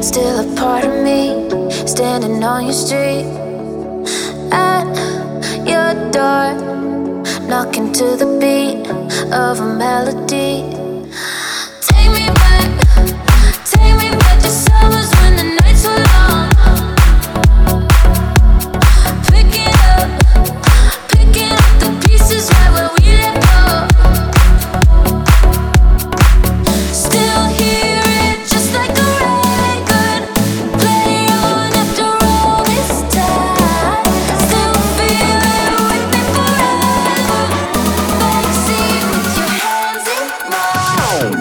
still a part of me, standing on your street, at your door, knocking to the beat of a melody. Take me back to summers when the nights were long. Picking up the pieces right where we let go. Still hear it just like a record, play on after all this time. Still feel it with me forever. Backseat with your hands in mine.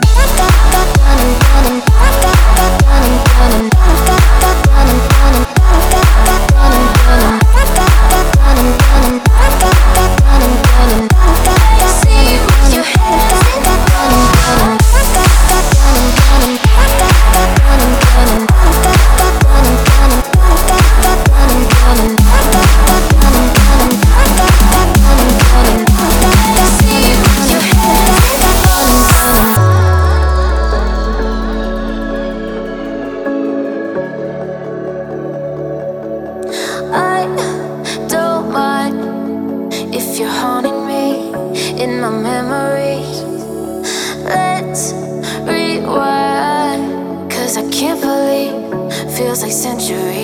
I don't mind if you're haunting me in my memories. Let's rewind, 'cause I can't believe feels like centuries.